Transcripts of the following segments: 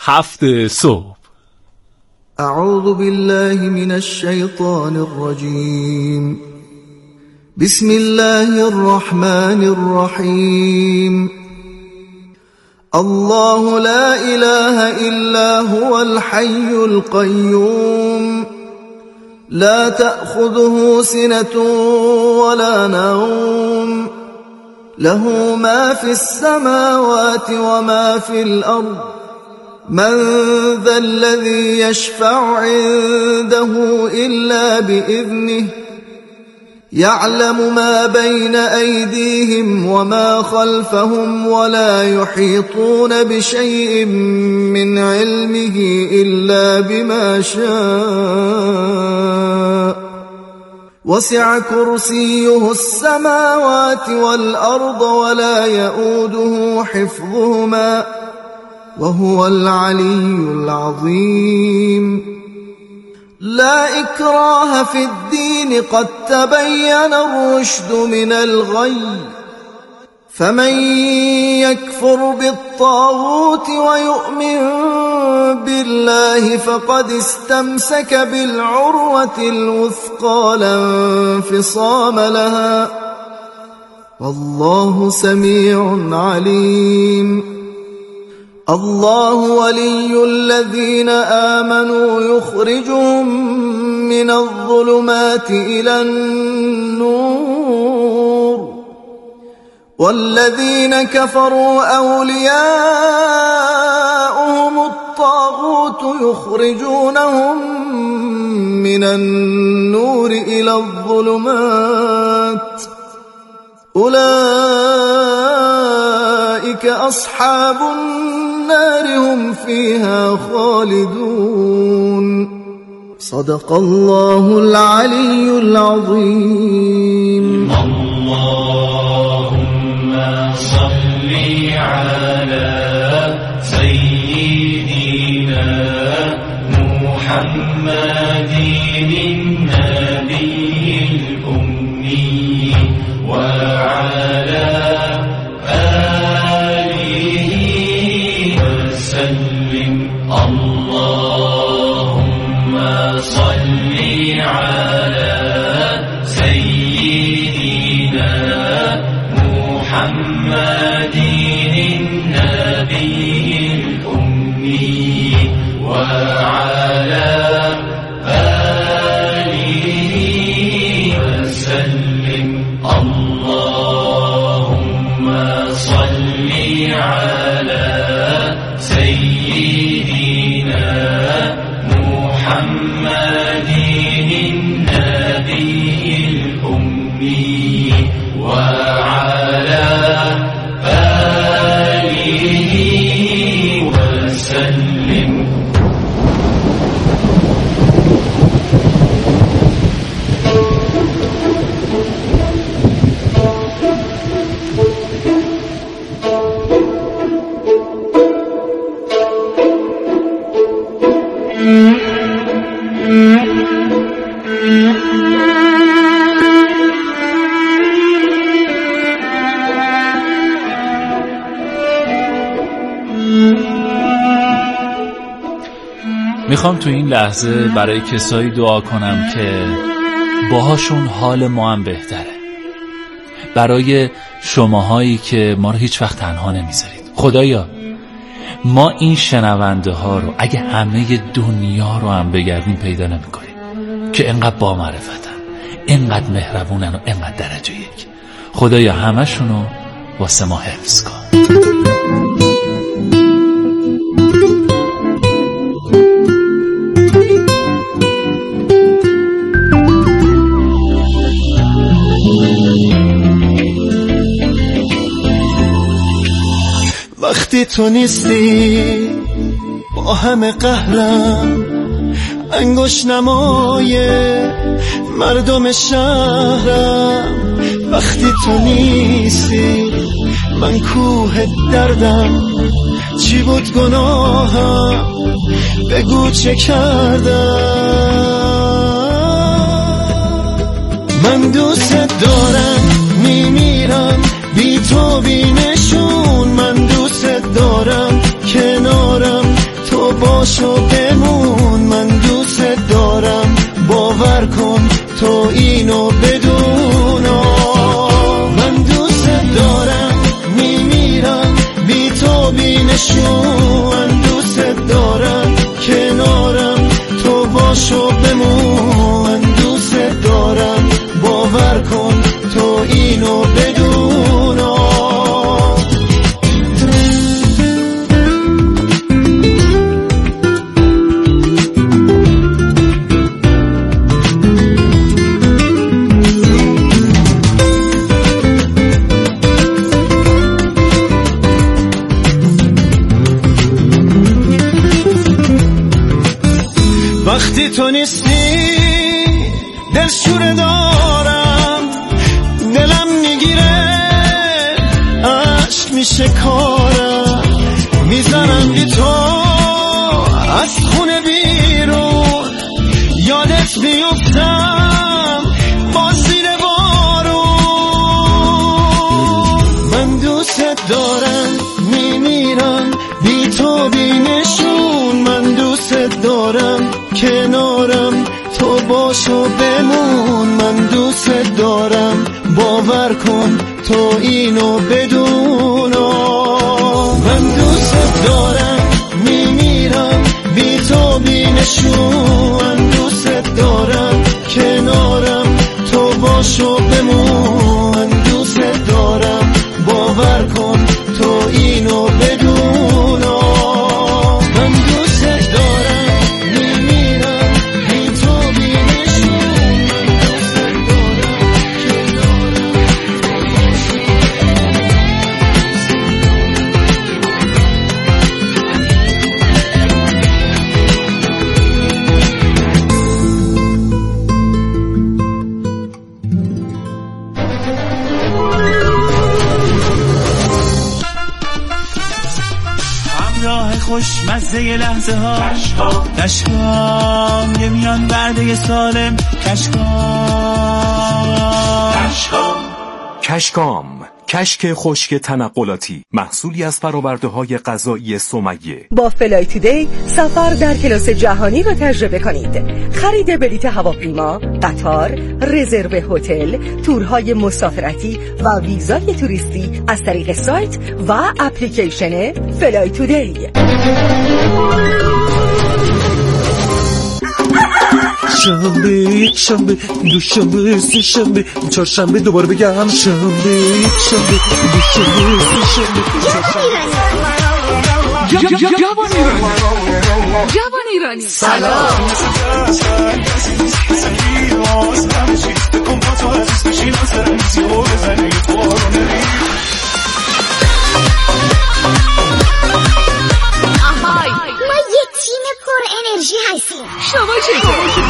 7 صبح. اعوذ بالله من الشیطان الرجیم. بسم الله الرحمن الرحیم. الله لا اله الا هو الحي القيوم لا تأخذه سنة ولا نوم له ما في السماوات وما في الأرض من ذا الذي يشفع عنده إلا بإذنه يعلم ما بين أيديهم وما خلفهم ولا يحيطون بشيء من علمه إلا بما شاء وسع كرسيه السماوات والأرض ولا يؤوده حفظهما وهو العلي العظيم. لا إكراه في الدين قد تبين الرشد من الغي فمن يكفر بالطاغوت ويؤمن بالله فقد استمسك بالعروة الوثقى لا انفصام لها والله سميع عليم. الله ولي الذين آمنوا يخرجهم من الظلمات إلى النور والذين كفروا أولياؤهم الطاغوت يخرجونهم من النور إلى الظلمات أولئك أصحاب النار هم فيها خالدون. صدق الله العلي العظيم. اللهم صل على سيدنا محمد النبي الأمي وعلى اللهم صل على سيدنا محمد النبي الأمي وعلى آله وسلم. اللهم صل على سيدنا محمد النبي الأمي وعلى آله وسلم. میخوام تو این لحظه برای کسایی دعا کنم که باهاشون حال ما هم بهتره، برای شماهایی که ما رو هیچ وقت تنها نمیذارید. خدایا ما این شنونده ها رو اگه همه دنیا رو هم بگردیم پیدا نمیکنیم که انقدر با معرفتن، انقدر مهربونن و انقدر درجه یک. خدایا همشونو واسه ما حفظ کن. وقتی تو نیستی با همه قهرم، انگشت نمای مردم شهرم. وقتی تو نیستی من کوه دردم، چی بود گناهم بگو چه کردم. من دوست دارم میمیرم بی تو بی نشون، من دوست دارم کنارم تو باشو بمون، من دوست دارم باور کن تو اینو بدون. من دوست دارم میمیرم بی تو بی نشون، من دوست دارم کنارم تو باشو بمون، من دوست دارم باور کن تو اینو بدون. وقتی تو نیستی دلشوره دارم، دلم میگیره عشق میشه کارم، میزنم بی تو از خونه بیرون، یادت بیفتم با زیر بارون. من دوست دارم میمیرم بی تو بی نشون، من دوست دارم کنارم تو باشو بمون، من دوست دارم باور کن تو اینو بدون. من دوست دارم میمیرم بی تو بی نشون، من دوست دارم کنارم تو باشو بمون، من دوست دارم باور کن تو اینو بدون. من دوست دارم میمیرم بی تو بی نشون، خوشمزه لحظه ها کشکام یه میان برده سالم کشکام کشک خشک تنقلاتی، محصولی از فرآورده های غذایی سمیه. با فلای تودی سفر در کلاس جهانی را تجربه کنید. خرید بلیط هواپیما، قطار، رزرو هتل، تورهای مسافرتی و ویزای توریستی از طریق سایت و اپلیکیشن فلای تودی. شنبه دوشنبه سه‌شنبه چهارشنبه دوباره بگم شنبه دوشنبه سه‌شنبه جوان ایرانی سلام. ما یه تیم پر انرژی هستیم. شما چطور؟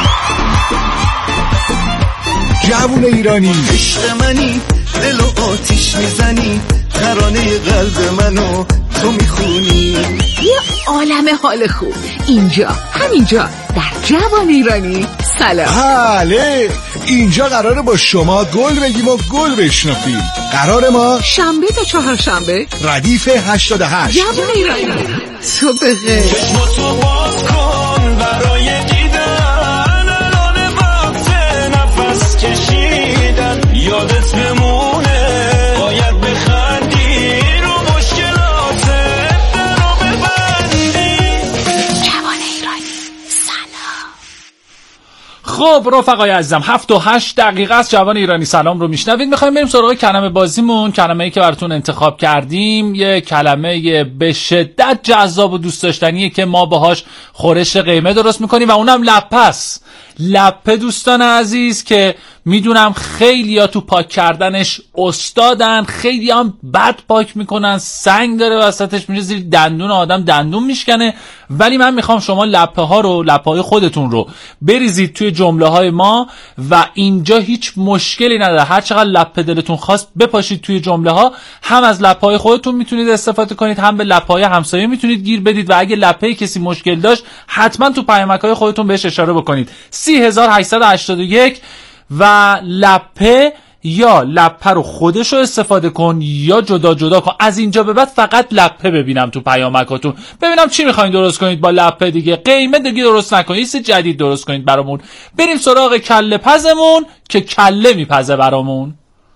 جوان ایرانی عشق منی، دل و آتیش میزنی، ترانه قلب منو تو میخونی. یه عالم حال خوب اینجا، همینجا در جوان ایرانی. سلام. بله، اینجا قراره با شما گل بگیم و گل بشنفیم. قرار ما شنبه تا چهارشنبه ردیف 88. جوان ایرانی. تو بخیر. چشماتو باز کن برای دیدن، الان وقت نفس کشیدن، یادت بمونه باید بخندی، رو مشکلاتت رو ببندی. جوان ایرانی. سلام. خب رفقای عزیزم 7 و 8 دقیقه است. جوان ایرانی سلام رو میشنوید. میخوایم بریم سراغ کلمه بازیمون. کلمه‌ای که براتون انتخاب کردیم یه کلمه به شدت جذاب و دوست داشتنیه که ما باهاش خورش قیمه درست میکنیم و اونم لپه است. لپه دوستان عزیز که میدونم خیلی ها تو پاک کردنش استادن، خیلی هم بد پاک میکنن، سنگ داره وسطش میره زیر دندون آدم، دندون میشکنه. ولی من میخوام شما لپه ها رو، لپه های خودتون رو بریزید توی جمله های ما و اینجا هیچ مشکلی نداره. هر چقدر لپه دلتون خواست بپاشید توی جمله ها. هم از لپه های خودتون میتونید استفاده کنید، هم به لپه های همسایه میتونید گیر بدید و اگه لپه کسی مشکل داشت حتما تو پیامک های خودتون بهش اشاره بکنید. 3881 و لپه یا لپه رو خودش رو استفاده کن یا جدا جدا کن. از اینجا به بعد فقط لپه ببینم تو پیامکاتون، ببینم چی میخواین درست کنید با لپه دیگه. قیمه دیگه درست نکنید، چیز جدید درست کنید برامون. بریم سراغ کله پزمون که کله میپزه برامون.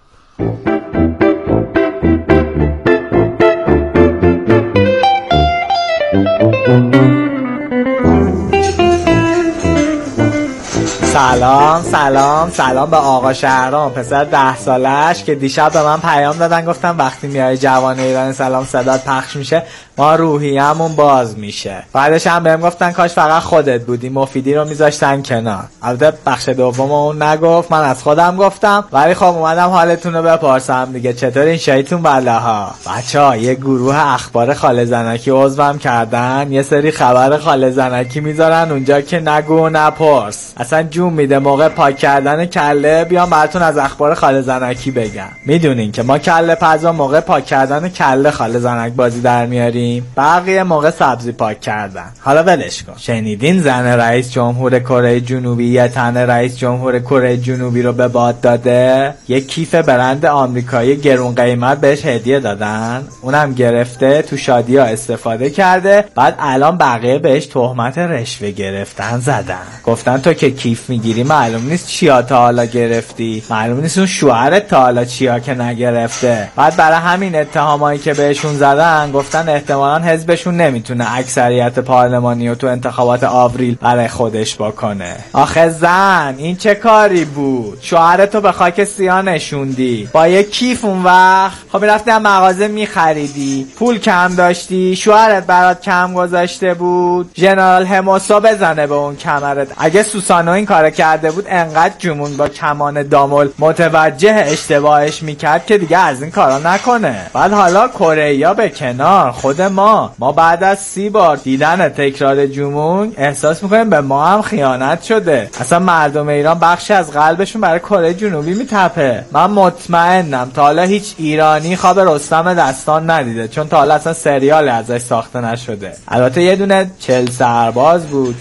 سلام به آقا شهرام، پسر 10 سالش که دیشب به من پیام دادن، گفتم وقتی میای جوان ایران سلام صدات پخش میشه ما روحیه‌مون باز میشه. بعدش هم بهم گفتن کاش فقط خودت بودی، مفیدی رو میذاشتن کنار. البته بخش دوم اون نگفت، من از خودم گفتم، ولی خب اومدم حالتون رو بپرسم دیگه. چطور این شیطون بلاها؟ بچه‌ها یه گروه اخبار خاله زنکی عضوم کردن، یه سری خبر خاله زنکی میذارن اونجا که نگو نپرس. اصلا جون میده موقع پاک کردن کله بیام براتون از اخبار خاله زنکی بگم. میدونین که ما کله پزا موقع پاک کردن کله خاله زنک بازی در میاریم، بقیه موقع سبزی پاک کردن. حالا ولش کن. شنیدین زن رئیس جمهور کره جنوبی یه تن رئیس جمهور کره جنوبی رو به باد داده؟ یه کیف برند آمریکایی گرون قیمت بهش هدیه دادن، اونم گرفته تو شادی‌ها استفاده کرده، بعد الان بقیه بهش تهمت رشوه گرفتن زدن. گفتن تو که کیف میگیری معلوم نیست چیا تا حالا گرفتی، معلوم نیست اون شوهرت تا حالا چیا که نگرفته. بعد برای همین اتهامایی که بهشون زدن گفتن احتمالاً حزبشون نمیتونه اکثریت پارلمانی رو تو انتخابات آوریل برای خودش بکنه. آخه زن این چه کاری بود؟ شوهرتو به خاک سیاه نشوندی با یه کیف، اون وقت خب میرفتی هم مغازه میخریدی، پول کم داشتی، شوهرت برات کم گذاشته بود، ژنرال هموسا بزنه به اون کمرت. اگه سوسانو این کار کرده بود انقدر جمون با کمان دامل متوجه اشتباهش میکرد که دیگه از این کارا نکنه. بعد حالا کره به کنار، خود ما بعد از 30 بار دیدن تکرار جمون احساس میکنیم به ما هم خیانت شده. اصلا مردم ایران بخشی از قلبشون برای کره جنوبی میتپه. من مطمئنم تا حالا هیچ ایرانی خواب رستم دستان ندیده، چون تا حالا اصلا سریال ازش ساخته نشده. البته یه دونه 40 سوار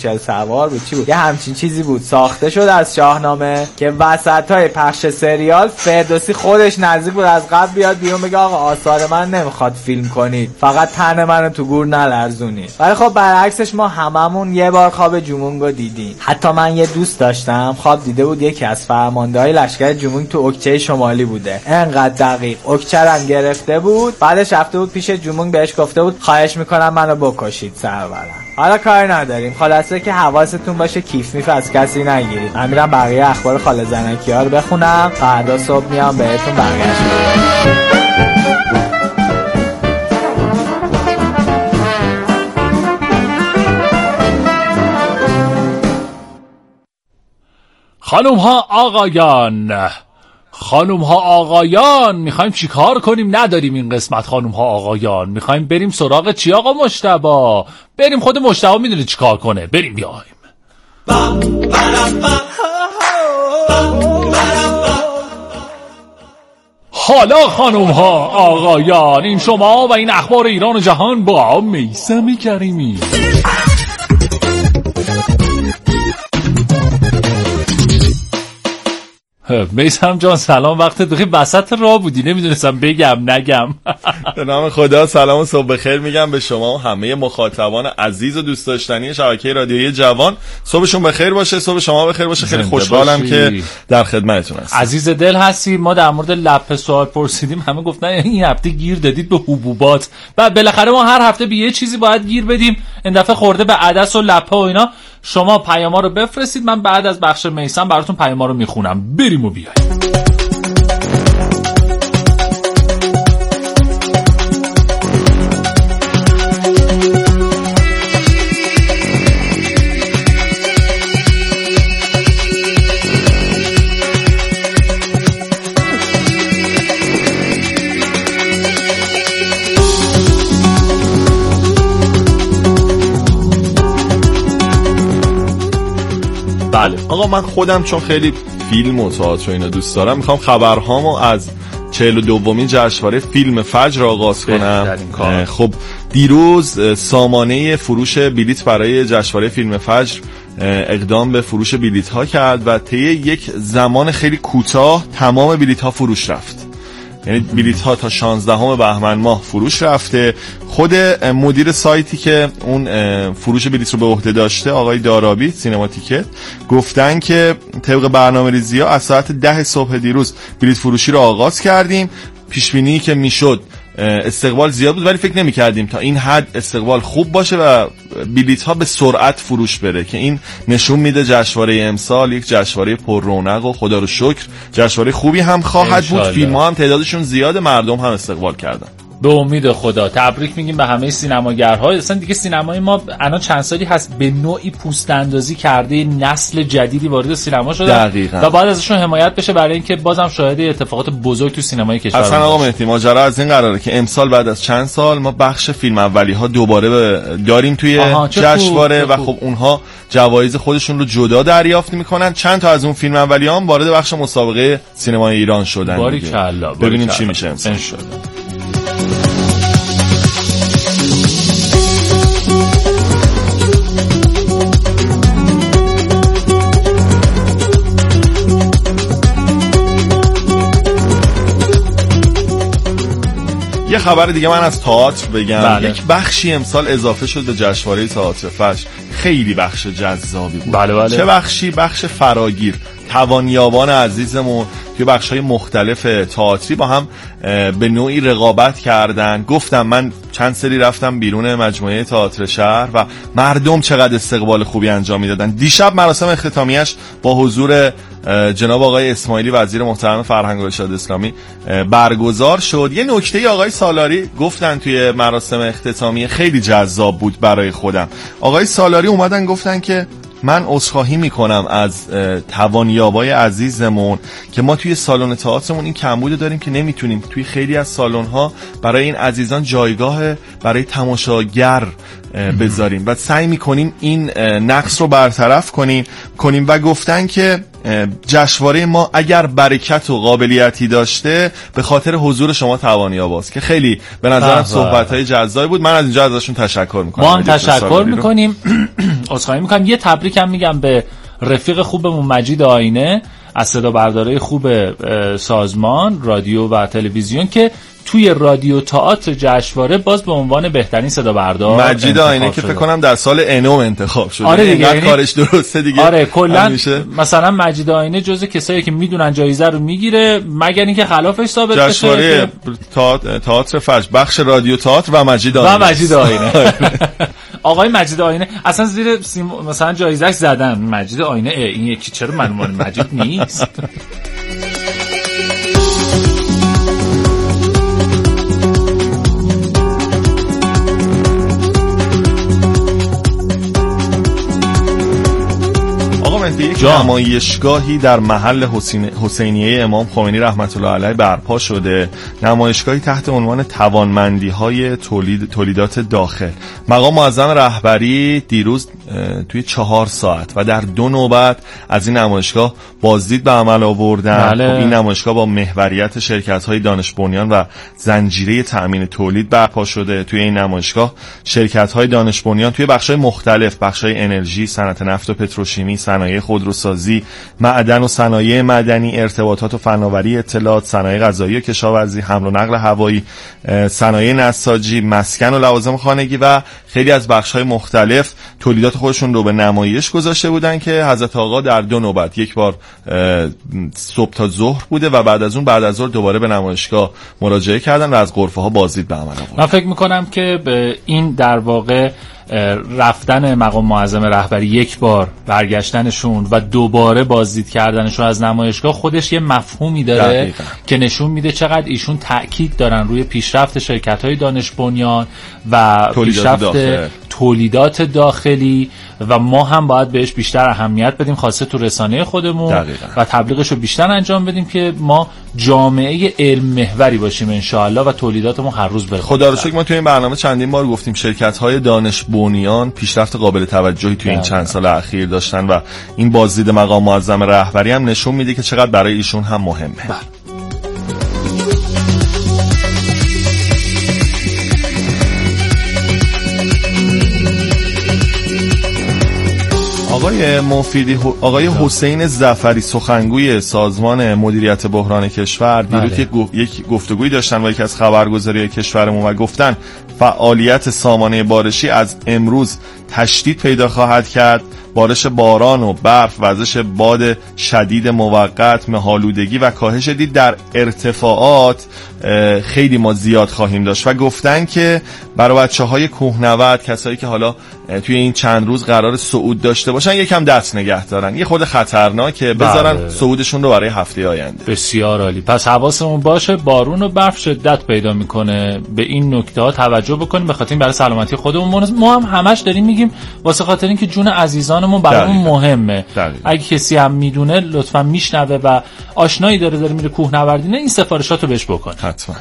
بود چی بود، یه همچین چیزی بود ساخته شد از شاهنامه که وسطای پخش سریال فردوسی خودش نزدیک بود از قبل بیاد بیرون بگه آقا آثار من نمیخواد فیلم کنید، فقط تن منو تو گور نلرزونید. ولی خب برعکسش ما هممون یه بار خواب جمونگو دیدیم. حتی من یه دوست داشتم خواب دیده بود یکی از فرماندههای لشکر جمونگ تو اکچه شمالی بوده، انقدر دقیق اکچرم گرفته بود. بعدش رفته بود پیش جمونگ بهش گفته بود خواهش میکنم منو بکشید سرورم. حالا کار نداریم، خلاصه که حواستون باشه کیف میف از کسی نگیرید. من میرم بقیه اخبار خاله زنکی ها رو بخونم، فردا صبح میام بهتون بقیه‌اش میگم. خانوم ها آقایان میخوایم چی کار کنیم؟ نداریم این قسمت خانوم ها آقایان، میخوایم بریم سراغ چی آقا مجتبی؟ بریم خود مجتبی میدونه چی کار کنه، بریم بیایم. حالا خانوم ها آقایان، این شما و این اخبار ایران و جهان با میثم کریمی. میثم جان سلام، وقت دقیقی وسط راه بودی نمیدونستم بگم نگم. به نام خدا سلام و صبح بخیر میگم به شما و همه مخاطبان عزیز و دوست داشتنی شبکه رادیویی جوان. صبحشون بخیر باشه، صبح شما بخیر باشه. خیلی خوشحالم که در خدمتتون هستم. عزیز دل هستی. ما در مورد لپه سوال پرسیدیم، همه گفتن این هفته گیر دادید به حبوبات و بالاخره ما هر هفته به یه چیزی باید گیر بدیم. این دفعه خورده به عدس و لپه و اینا. شما پیاما رو بفرستید، من بعد از بخش میثم براتون پیاما رو میخونم. بریم و بیایم. بله آقا، من خودم چون خیلی فیلم و تئاتر و اینا دوست دارم، میخوام خبرهامو از 42مین جشنواره فیلم فجر آغاز کنم. خب دیروز سامانه فروش بلیت برای جشنواره فیلم فجر اقدام به فروش بلیط ها کرد و طی یک زمان خیلی کوتاه تمام بلیط ها فروش رفت. یعنی بلیط ها تا 16 بهمن ماه فروش رفته. خود مدیر سایتی که اون فروش بلیط رو به عهده داشته، آقای دارابی سینما تیکت، گفتن که طبق برنامه‌ریزی ها از ساعت 10 صبح دیروز بلیط فروشی رو آغاز کردیم. پیش بینی که میشد استقبال زیاد بود، ولی فکر نمی کردیم تا این حد استقبال خوب باشه و بلیط ها به سرعت فروش بره، که این نشون میده جشنواره امسال یک جشنواره پر رونق و خدا رو شکر جشنواره خوبی هم خواهد بود. فیلم ها هم تعدادشون زیاده، مردم هم استقبال کردن. به امید خدا. تبریک میگیم به همه سینماگرها. اصلا دیگه سینمای ما الان چند سالی هست به نوعی پوست اندازی کرده، نسل جدیدی وارد سینما شده و باید ازشون حمایت بشه برای اینکه بازم شاهد اتفاقات بزرگ تو سینمای کشور اصلا آقا مهدی ماجرا از این قراره که امسال بعد از چند سال ما بخش فیلم اولی ها دوباره داریم توی جشنواره و خب اونها جوایز خودشون رو جدا دریافت میکنن. چند تا از اون فیلم اولی ها هم وارد بخش مسابقه سینمای ایران شدن. باریکلا. ببینیم چی میشه امسال. یه خبر دیگه من از تئاتر بگم. بله. یک بخشی امسال اضافه شد به جشنواره تئاتر فجر. خیلی بخش جذابی بود. بله. چه بخشی؟ بخش فراگیر. توانیابان عزیزمون توی بخش‌های مختلف تئاتری با هم به نوعی رقابت کردن. گفتم من چند سری رفتم بیرون مجموعه تئاتر شهر و مردم چقدر استقبال خوبی انجام میدادن. دیشب مراسم اختتامیه‌اش با حضور جناب آقای اسماعیلی وزیر محترم فرهنگ و ارشاد اسلامی برگزار شد. یه نکته آقای سالاری گفتن توی مراسم اختتامیه خیلی جذاب بود برای خودم. آقای سالاری اومدن گفتن که من عذرخواهی میکنم از توانیابای عزیزمون که ما توی سالن تئاترمون این کمبود داریم که نمیتونیم توی خیلی از سالن‌ها برای این عزیزان جایگاه برای تماشاگر بذاریم و سعی میکنیم این نقص رو برطرف کنیم و گفتن که جشنواره ما اگر برکت و قابلیتی داشته به خاطر حضور شما توانیاباست، که خیلی به نظرم صحبت‌های جذابی بود. من از اینجا ازشون تشکر میکنم. ما هم تشکر میکنیم. عذرخواهی میکنم. یه تبریک هم میگم به رفیق خوبمون مجید آینه از صدا برداری خوب سازمان رادیو و تلویزیون که توی رادیو تئاتر جشنواره باز به عنوان بهترین صدا بردار مجید آینه که فکر کنم در سال انوم انتخاب شده. آره دیگه، یعنی کارش درسته دیگه. آره کلا مثلا مجید آینه جزو کسایی که میدونن جایزه رو میگیره مگر اینکه خلافش ثابت بشه. جشنواره تئاتر فجر بخش رادیو تئاتر و مجید آینه. آقای مجید آینه اصلا زیر مثلا جایزه‌اش زدن مجید آینه. این یکی چرا منوان مجید نیست؟ یک نمایشگاهی در محل حسینیه امام خمینی رحمت الله علیه برپا شده. نمایشگاهی تحت عنوان توانمندی‌های تولیدات داخل. مقام معظم رهبری دیروز توی 4 ساعت و در 2 نوبت از این نمایشگاه بازدید به عمل آوردن. بله. خب این نمایشگاه با محوریت شرکت‌های دانش بنیان و زنجیره تأمین تولید برپا شده. توی این نمایشگاه شرکت‌های دانش بنیان توی بخش‌های مختلف، بخش‌های انرژی، صنعت نفت و پتروشیمی، صنایع خودروسازی، معدن و صنایع معدنی، ارتباطات و فناوری اطلاعات، صنایع غذایی و کشاورزی، حمل و نقل هوایی، صنایع نساجی، مسکن و لوازم خانگی و خیلی از بخش‌های مختلف تولیدات خودشون رو به نمایش گذاشته بودن که حضرت آقا در 2 نوبت، یک بار صبح تا ظهر بوده و بعد از ظهر دوباره به نمایشگاه مراجعه کردن و از غرفه‌ها بازدید به عمل آوردن. من فکر می‌کنم که به این در واقع رفتن مقام معظم رهبری یک بار برگشتنشون و دوباره بازدید کردنشون از نمایشگاه خودش یه مفهومی داره دقیقا. که نشون میده چقدر ایشون تأکید دارن روی پیشرفت شرکت‌های دانش بنیان و پیشرفت تولیدات داخلی و ما هم باید بهش بیشتر اهمیت بدیم، خاصه تو رسانه خودمون دقیقا. و تبلیغش رو بیشتر انجام بدیم که ما جامعه علم محوری باشیم انشاءالله و تولیداتمون هر روز بره. خدا رو شکر ما تو این برنامه چندین بار گفتیم شرکت‌های دانش بنیان پیشرفت قابل توجهی تو این چند سال اخیر داشتن و این بازدید مقام معظم رهبری هم نشون میده که چقدر برای ایشون هم مهمه. آقا آقای مفیدی، آقای حسین ظفری سخنگوی سازمان مدیریت بحران کشور دیروز یک گفتگویی داشتن با یکی از خبرگزاری‌های کشورمون و گفتن فعالیت سامانه بارشی از امروز تشدید پیدا خواهد کرد. بارش باران و برف، وزش باد شدید موقت، مه‌آلودگی و کاهش دید در ارتفاعات خیلی ما زیاد خواهیم داشت و گفتن که برای بچه‌های کوهنورد، کسایی که حالا توی این چند روز قرار صعود داشته باشن، یکم دست نگه دارن، یه خود خطرناکه، بذارن صعودشون رو برای هفته آینده. بسیار عالی. پس حواسمون باشه، بارون و برف شدت پیدا میکنه، به این نکته ها توجه بکنیم، به خاطر این برای سلامتی خودمون. ما هم همش داریم میگیم واسه خاطر اینکه جون عزیزانمون برامون مهمه. اگه کسی هم میدونه لطفا میشنوه و آشنایی داره میره کوهنوردی، نه این سفارشاتو بهش بکن حتما.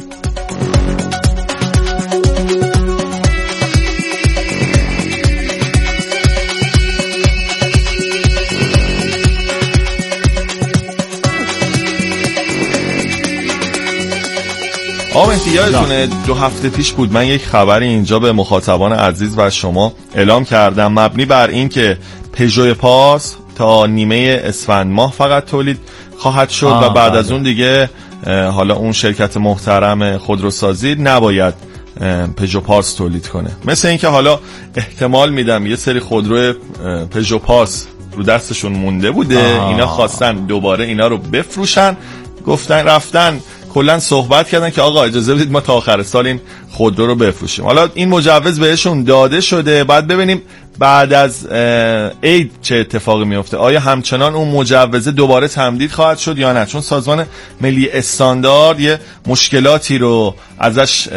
مهدی یادتونه 2 هفته پیش بود من یک خبری اینجا به مخاطبان عزیز و شما اعلام کردم مبنی بر این که پژو پاس تا نیمه اسفند ماه فقط تولید خواهد شد و بعد از اون دیگه حالا اون شرکت محترم خودروسازی نباید پژو پارس تولید کنه. مثل این که حالا احتمال میدم یه سری خودرو پژو پارس رو دستشون مونده بوده، اینا خواستن دوباره اینا رو بفروشن، گفتن رفتن کلا صحبت کردن که آقا اجازه بدید ما تا آخر سال این خودرو رو بفروشیم. حالا این مجوز بهشون داده شده، بعد ببینیم بعد از عید چه اتفاقی میفته. آیا همچنان اون مجوز دوباره تمدید خواهد شد یا نه؟ چون سازمان ملی استاندارد یه مشکلاتی رو ازش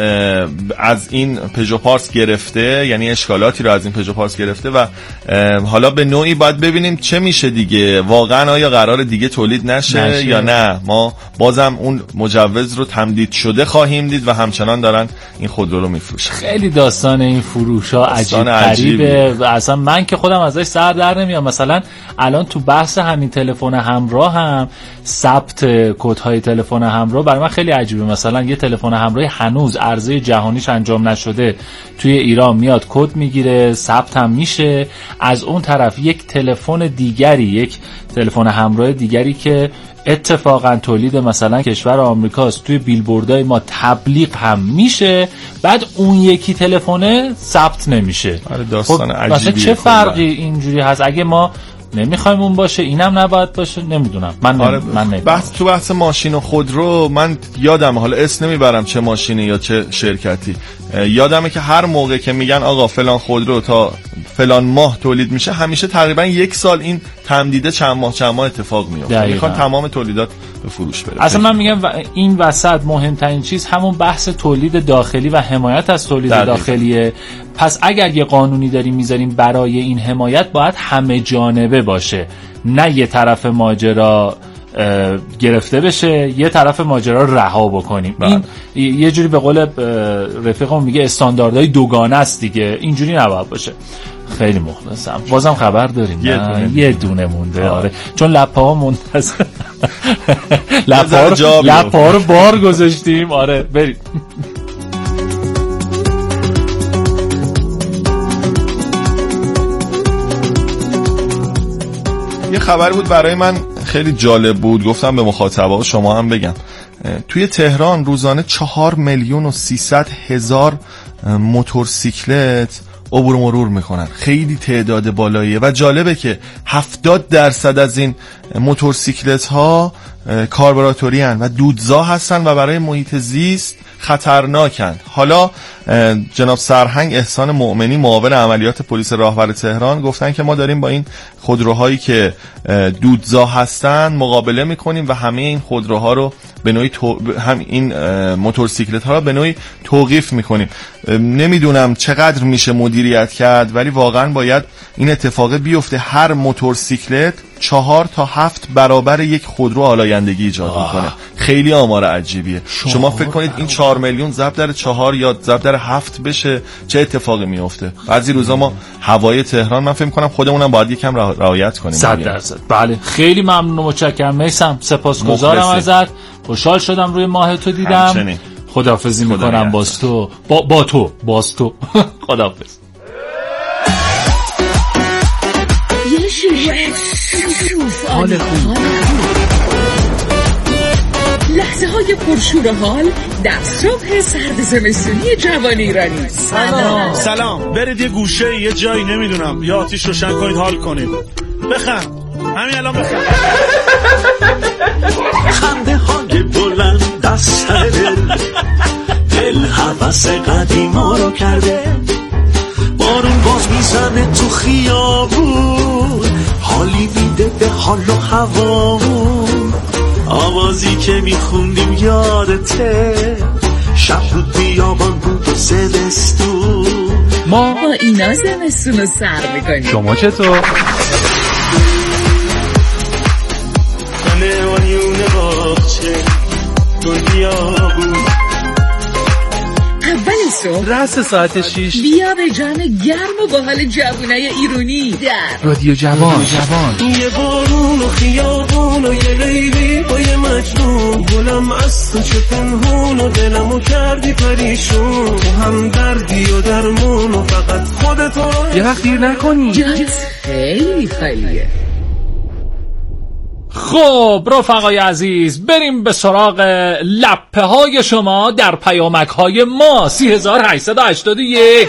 از این پژو پارس گرفته، یعنی اشکالاتی رو از این پژو پارس گرفته و حالا به نوعی باید ببینیم چه میشه دیگه. واقعا آیا قرار دیگه تولید نشه یا نه؟ ما بازم اون مجوز رو تمدید شده خواهیم دید و همچنان دارن این خودرو رو میفروشن. خیلی داستان این فروشا عجیب غریبه و اصلا من که خودم ازش سر در نمیام. مثلا الان تو بحث همین تلفن همراه هم ثبت کدهای تلفن همراه برای من خیلی عجیبه. مثلا یه تلفن همراه هنوز عرضه جهانیش انجام نشده، توی ایران میاد کد میگیره، ثبت هم میشه. از اون طرف یک تلفن دیگری، یک تلفن همراه دیگری که اتفاقا تولید مثلا کشور آمریکاست، توی بیلبوردهای ما تبلیغ هم میشه، بعد اون یکی تلفنه ثبت نمیشه. داستان عجیبیه. مثلا چه فرقی اینجوری هست؟ اگه ما نمیخوایم اون باشه، اینم نباید باشه، نمیدونم. من تو بحث ماشین و خودرو من یادم، حالا اسم نمیبرم چه ماشینی یا چه شرکتی، یادمه که هر موقع که میگن آقا فلان خودرو تا فلان ماه تولید میشه، همیشه تقریبا 1 سال این تمدیده چند ماه اتفاق میفته. میخوان تمام تولیدات به فروش بره. اصلا من میگم این وسط مهمترین چیز همون بحث تولید داخلی و حمایت از تولید داخلیه. پس اگر یه قانونی داریم میذاریم برای این حمایت، باید همه جانبه باشه، نه یه طرف ماجرا گرفته بشه یه طرف ماجرا رها بکنیم. این یه جوری به قول رفیقم میگه استانداردهای دوگانه است دیگه، اینجوری نباید باشه. خیلی مخلصم. بازم خبر داریم یه دونه مونده. آره چون لپا منتظر لپا رو بار گذاشتیم. آره بریم. یه خبر بود برای من خیلی جالب بود، گفتم به مخاطبا شما هم بگم. توی تهران روزانه 4,300,000 موتورسیکلت عبور و مرور میکنن. خیلی تعداد بالاییه و جالبه که 70% از این موتورسیکلت ها کاربراتوری هن و دودزا هستن و برای محیط زیست خطرناکن. حالا جناب سرهنگ احسان مؤمنی معاون عملیات پلیس راهور تهران گفتن که ما داریم با این خودروهایی که دودزا هستن مقابله میکنیم و همه این خودروها رو به نوعی این موتورسیکلت ها رو به نوعی توقیف میکنیم. نمیدونم چقدر میشه مدیریت کرد، ولی واقعا باید این اتفاق بیفته. هر موتورسیکلت 4 تا 7 برابر یک خودرو آلایندگی ایجاد میکنه. خیلی آمار عجیبیه. شما فکر کنید این 4 میلیون ضرب در 4 یا ضرب در 7 بشه چه اتفاقی میفته. بعضی روزا ما هوای تهران من فکر میکنم خودمونم باید یکم رعایت کنیم. 100%. بله خیلی ممنون و متشکرم میثم، سپاسگزارم ازت. خوشحال شدم روی ماه تو دیدم. خداحافظی میکنم باز تو باز تو خداحافظ. یه شیشه حال خوب. لحظه های پرشور و حال در صبح سرد زمستونی جوان ایرانی. سلام. برید یه گوشه یه جایی نمیدونم یا آتیش روشن کنید حال کنید. بخند همین الان بخند. خنده های بلند از سر دل هوس قدیما رو کرده. بارون باز میزنه تو خیابون، حالی میده به حال و هوامون. آوازی که میخوندیم یادته، شب بود بیابان بود و زمستون. ما با اینا زمستون رو سر میکنیم. شما چطور؟ نوانیون باغچه دنیا بود. اول صبح رأس ساعت 6 بیا به جمع گرم و با حال جوونای ایرانی در رادیو جوان. یه بارون و خیابون و یه لیلی با یه مجنون. گلم از تو چه پنهون و دلمو کردی پریشون. تو هم دردی و درمون و فقط خودتو. یه وقت دیر نکنی. جات خیلی خالیه. خب رفقای عزیز، بریم به سراغ لپه های شما در پیامک های ما. 3881.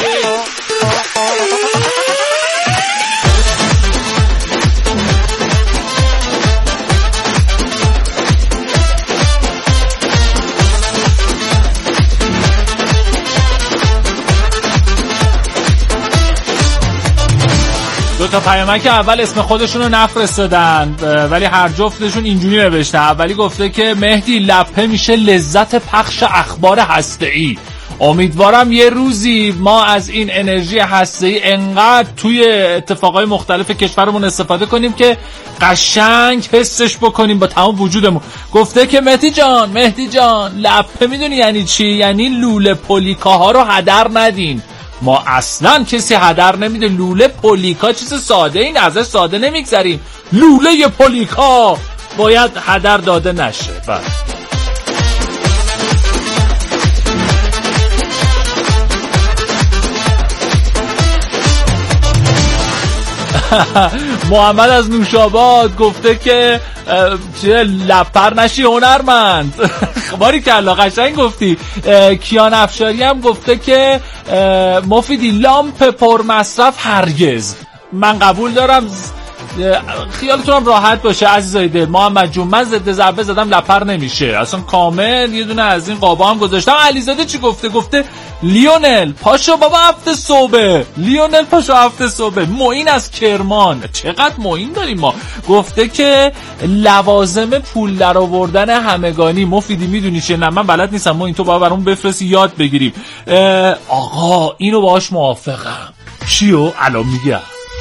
دو تا پیامک اول اسم خودشون رو نفرستادن، ولی هر جفتشون اینجوری نوشته. اولی گفته که مهدی لپه میشه لذت پخش اخبار هسته‌ای. امیدوارم یه روزی ما از این انرژی هسته‌ای انقدر توی اتفاقای مختلف کشورمون استفاده کنیم که قشنگ حسش بکنیم با تمام وجودمون. گفته که مهدی جان لپه میدونی یعنی چی؟ یعنی لوله پولیکاها رو هدر ندین. ما اصلا کسی هدر نمیده. لوله پولیکا چیز ساده، این ازش ساده نمیگذریم. لوله پولیکا باید هدر داده نشه. محمد از نوشاباد گفته که چه لپر نشی هنرمند. باری کلا قشنگ گفتی. کیان افشاری هم گفته که مفیدی لامپ پر مصرف هرگز. من قبول دارم، خیالتونم راحت باشه عزیزای دل. محمد جون من ضد ضربه زدم لپر نمیشه اصلا کامل. یه دونه از این قابا هم گذاشتم. علیزاده چی گفته؟ گفته لیونل پاشو بابا هفته صبح. لیونل پاشو هفته صبح. معین از کرمان، چقدر معین داریم ما. گفته که لوازم پول در آوردن همگانی. مفیدی میدونی چه؟ نه من بلد نیستم. ما این تو باید برامون بفرستی یاد بگیریم. آقا اینو باهاش موافقم. چیو الان میگم.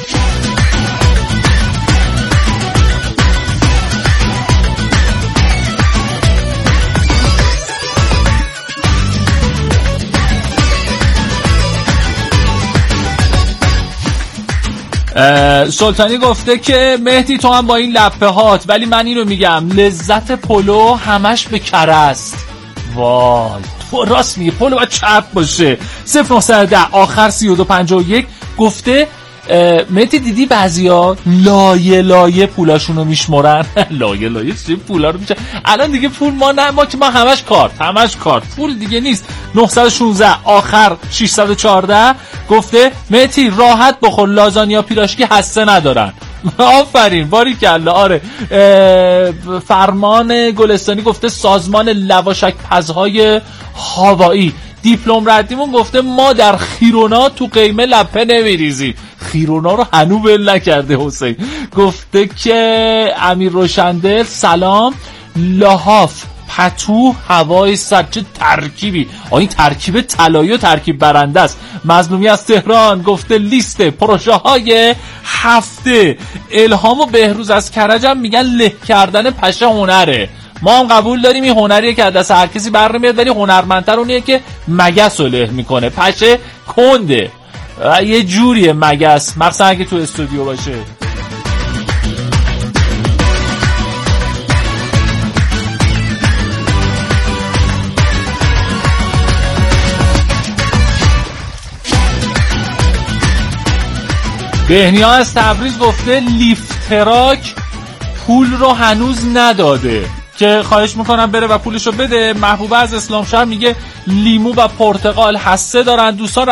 سلطانی گفته که مهدی تو هم با این لپه هات، ولی من اینو میگم لذت پلو همش به کره است. وای تو راست میگه، پلو باید چرب باشه. 0910 آخر 3251 گفته مهدی دیدی بعضیا لایه پولاشونو میشمرن. لایه چه پولا رو میشه الان دیگه؟ پول ما که ما همش کارت پول دیگه نیست. 916 آخر 614 گفته مهدی راحت بخور، لازانیا پیراشکی هسته ندارن. آفرین باریکلا. آره فرمان گلستانی گفته سازمان لواشک پزهای هوایی. دیپلم ردیمون گفته ما در خیرونا تو قیمه لپه نمیریزیم. خیرونا رو هنو بل نکرده حسین. گفته که امیر روشندل سلام، لحاف پتو هوای سرد. چه ترکیبی! این ترکیب طلایی و ترکیب برنده است. مظلومی از تهران گفته لیست پروژه های هفته. الهام و بهروز از کرجم میگن له کردن پشه هنره. ما هم قبول داریم این هنریه که دست هر کسی بر نمیاد، ولی هنرمندتر اونیه که مگس رو له میکنه. پشه کنده یه جوریه مگس، مخصوصا اگه تو استودیو باشه. بهنیا از تبریز گفته لیفتراک پول رو هنوز نداده که خواهش میکنم بره و پولشو بده. محبوبه از اسلام شهر میگه لیمو و پرتقال حسه دارن دوستان